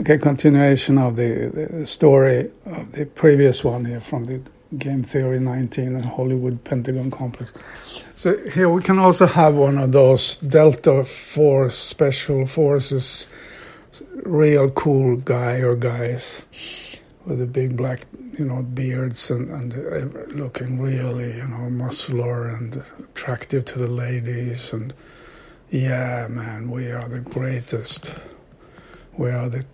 Okay, continuation of the story of the previous one here from the Game Theory 19 and Hollywood Pentagon Complex. So here we can also have one of those Delta Force Special Forces, real cool guy or guys with the big black, beards and looking really, muscular and attractive to the ladies. And yeah, man, we are the greatest. We are the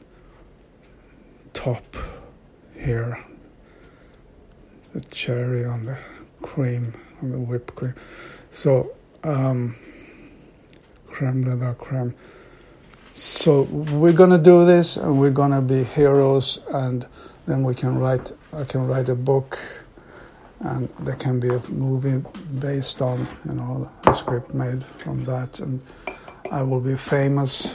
top here. The cherry on the cream, on the whipped cream. So, creme de la creme. So we're gonna do this, and we're gonna be heroes, and then I can write a book, and there can be a movie based on, a script made from that, and I will be famous,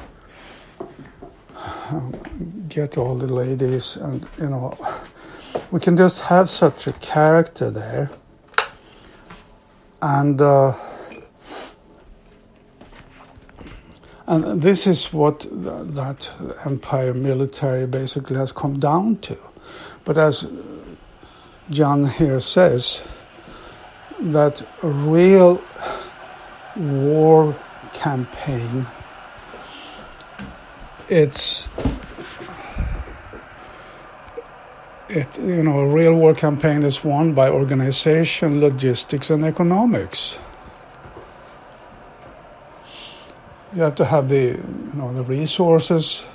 get all the ladies, and, we can just have such a character there, and this is what that empire military basically has come down to. But as John here says, that a real war campaign, a real war campaign is won by organization, logistics, and economics. You have to have the resources,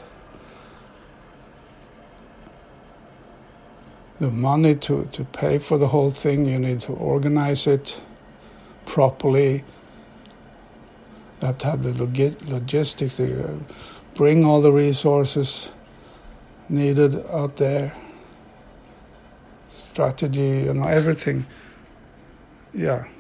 the money to pay for the whole thing. You need to organize it properly. You have to have the logistics to bring all the resources needed out there. Strategy, everything. Yeah.